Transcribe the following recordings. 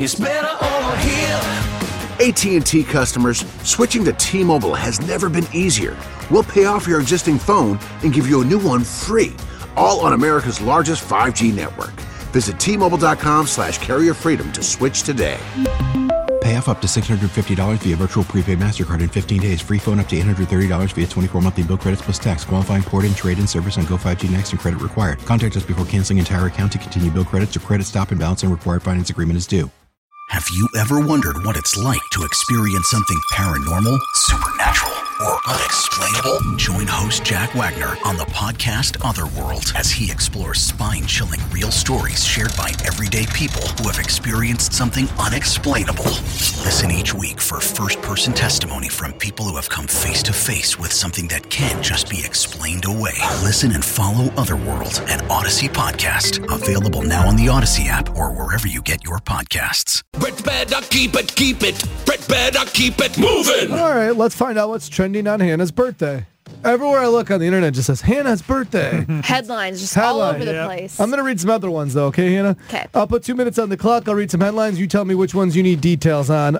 It's better over here. AT&T customers, switching to T-Mobile has never been easier. We'll pay off your existing phone and give you a new one free, all on America's largest 5G network. Visit T-Mobile.com/carrierfreedom to switch today. Pay off up to $650 via virtual prepaid MasterCard in 15 days. Free phone up to $830 via 24 monthly bill credits plus tax. Qualifying port and trade-in service on Go5G Next and credit required. Contact us before canceling entire account to continue bill credits or credit stop and balance and required finance agreement is due. Have you ever wondered what it's like to experience something paranormal, supernatural, or unexplainable? Join host Jack Wagner on the podcast Otherworld as he explores spine-chilling real stories shared by everyday people who have experienced something unexplainable. Listen each week for first-person testimony from people who have come face-to-face with something that can't just be explained away. Listen and follow Otherworld, an Odyssey podcast. Available now on the Odyssey app or wherever you get your podcasts. Brett better keep it. Brett better keep it moving. All right, let's find out what's trending on Hannah's birthday. Everywhere I look on the internet, it just says Hannah's birthday. Headlines just all over the place. I'm going to read some other ones, though, okay, Hannah? Okay. I'll put 2 minutes on the clock. I'll read some headlines. You tell me which ones you need details on.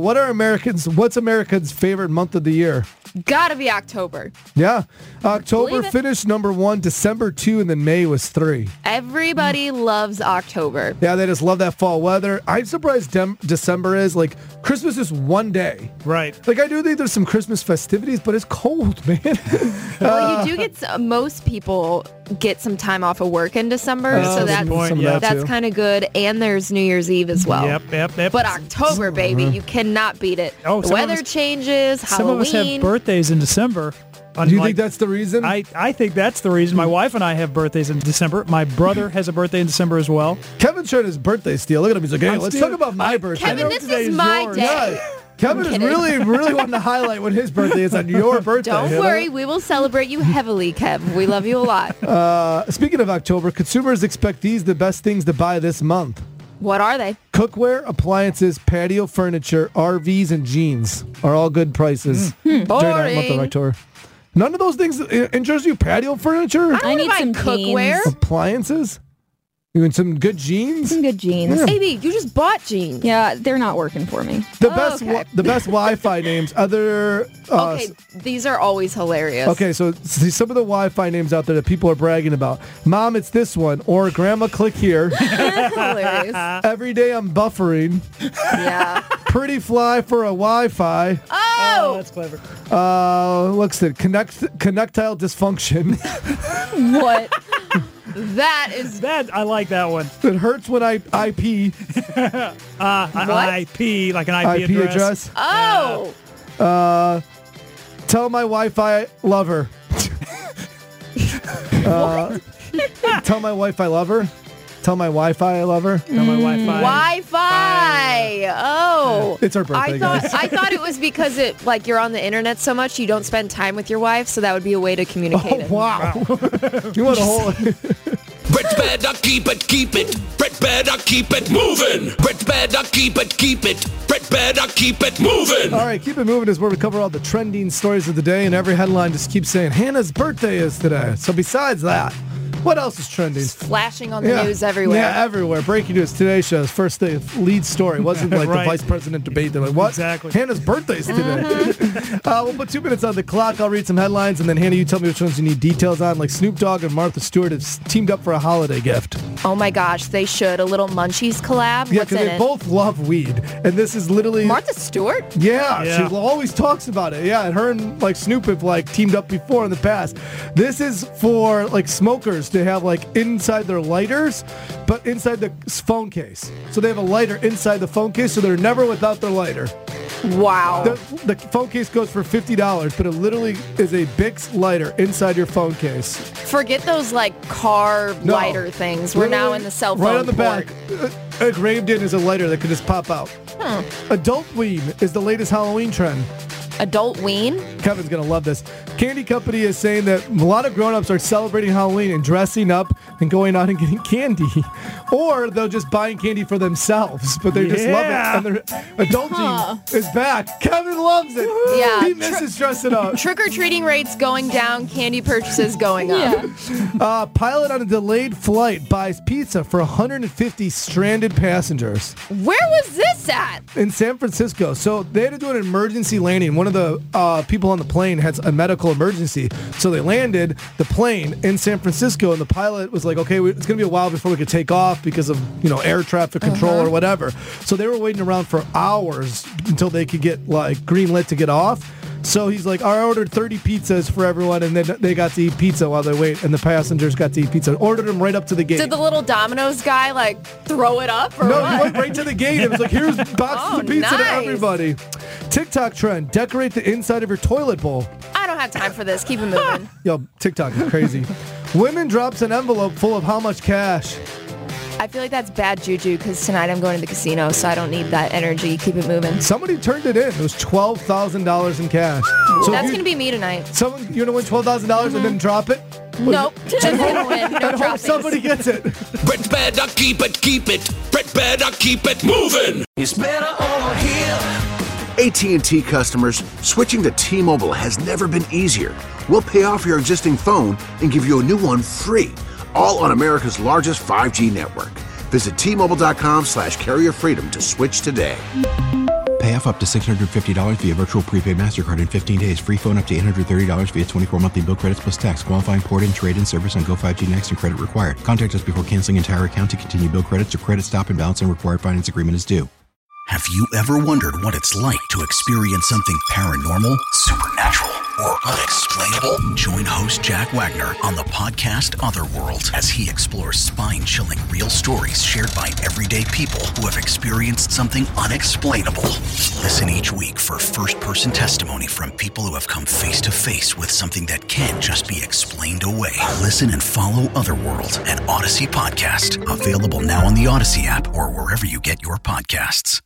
What's Americans' favorite month of the year? Gotta be October. Yeah. October Believe it. finished number 1, December 2, and then May was 3. Everybody loves October. Yeah, they just love that fall weather. I'm surprised December is. Like, Christmas is one day. Right. Like, I do think there's some Christmas festivities, but it's cold, man. Well, you do get most people get some time off of work in December, so that's kind of good. And there's New Year's Eve as well. Yep. But October, baby, you cannot beat it. Oh, the weather changes, Some Halloween. of us have birthdays in December. Do you think that's the reason? I think that's the reason. My wife and I have birthdays in December. My brother has a birthday in December as well. Kevin's trying his birthday steal. Look at him. He's like, hey, let's talk about my birthday. Kevin, this is my day. Yeah. Kevin is really wanting to highlight when his birthday is on your birthday. Don't worry. We will celebrate you heavily, Kev. We love you a lot. Speaking of October, consumers expect the best things to buy this month. What are they? Cookware, appliances, patio furniture, RVs, and jeans are all good prices during that month of October. None of those things interest you? Patio furniture? I need some cookware. Appliances? You want some good jeans? Some good jeans. Yeah. AB, you just bought jeans. Yeah, they're not working for me. The best Wi-Fi names. Okay, these are always hilarious. Okay, so some of the Wi-Fi names out there that people are bragging about. Mom, it's this one. Or Grandma, click here. Hilarious. Every day I'm buffering. Yeah. Pretty fly for a Wi-Fi. Oh, that's clever. Looks at connectile dysfunction. What? That I like that one. It hurts when I IP. IP, like an IP address. Oh. Tell my Wi-Fi lover. Tell my Wi-Fi lover. Tell my Wi-Fi I love her. Tell my Wi-Fi. Wi-Fi. Oh. It's our birthday, guys. I thought it was because you're on the internet so much you don't spend time with your wife, so that would be a way to communicate. Oh, wow. You want a whole... Brett better keep it. Brett better keep it moving. Brett better keep it. Brett better keep it moving. All right, Keep It Moving is where we cover all the trending stories of the day, and every headline just keeps saying, Hannah's birthday is today. So besides that, what else is trending? It's flashing on the news everywhere. Yeah, everywhere. Breaking news. Today's show's first day lead story. It wasn't like Right. the vice president debate. They're like, what? Exactly. Hannah's birthday's today. We'll put 2 minutes on the clock. I'll read some headlines, and then Hannah, you tell me which ones you need details on. Like Snoop Dogg and Martha Stewart have teamed up for a holiday gift. Oh my gosh, they should. A little Munchies collab. Yeah, What's because in they it? both love weed. And this is literally... Martha Stewart? Yeah, Yeah. she always talks about it. Yeah, and her and like Snoop have like teamed up before in the past. This is for like smokers to have like inside their lighters, but inside the phone case. So they have a lighter inside the phone case, so they're never without their lighter. Wow. The phone case goes for $50, but it literally is a Bix lighter inside your phone case. Forget those like car No. lighter things. We're now in the cell phone Right on the port. back, engraved in is a lighter that could just pop out. Adult weed is the latest Halloween trend. Adult ween? Kevin's going to love this. Candy Company is saying that a lot of grown-ups are celebrating Halloween and dressing up and going out and getting candy. Or they're just buying candy for themselves, but they just love it. And their adult gene is back. Kevin loves it. Yeah. He misses dressing up. Trick-or-treating rates going down, candy purchases going up. Yeah. Pilot on a delayed flight buys pizza for 150 stranded passengers. Where was this at? In San Francisco. So they had to do an emergency landing. One of the people on the plane had a medical emergency. So they landed the plane in San Francisco, and the pilot was like, okay, it's going to be a while before we could take off because of, air traffic control or whatever. So they were waiting around for hours until they could get green lit to get off. So he's like, I ordered 30 pizzas for everyone, and then they got to eat pizza while they wait, and the passengers got to eat pizza. Ordered them right up to the gate. Did the little Domino's guy, throw it up, or No, what? he went right to the gate. It was like, here's boxes of pizza to everybody. TikTok trend, decorate the inside of your toilet bowl. I don't have time for this. Keep it moving. Yo, TikTok is crazy. Women drops an envelope full of how much cash? I feel like that's bad juju because tonight I'm going to the casino, so I don't need that energy. Keep it moving. Somebody turned it in. It was $12,000 in cash. So that's going to be me tonight. You're going to win $12,000 and then drop it? Nope. Just going to win. No hope somebody gets it. Brett better keep it. Brett better keep it moving. It's better over here. AT&T customers, switching to T-Mobile has never been easier. We'll pay off your existing phone and give you a new one free. All on America's largest 5G network. Visit T-Mobile.com/carrierfreedom to switch today. Pay off up to $650 via virtual prepaid MasterCard in 15 days. Free phone up to $830 via 24 monthly bill credits plus tax. Qualifying port-in, trade-in service on Go 5G Next and credit required. Contact us before canceling entire account to continue bill credits or credit stop and balance and required finance agreement is due. Have you ever wondered what it's like to experience something paranormal, supernatural, or unexplainable? Join host Jack Wagner on the podcast Otherworld as he explores spine-chilling real stories shared by everyday people who have experienced something unexplainable. Listen each week for first-person testimony from people who have come face-to-face with something that can't just be explained away. Listen and follow Otherworld, an Odyssey podcast. Available now on the Odyssey app or wherever you get your podcasts.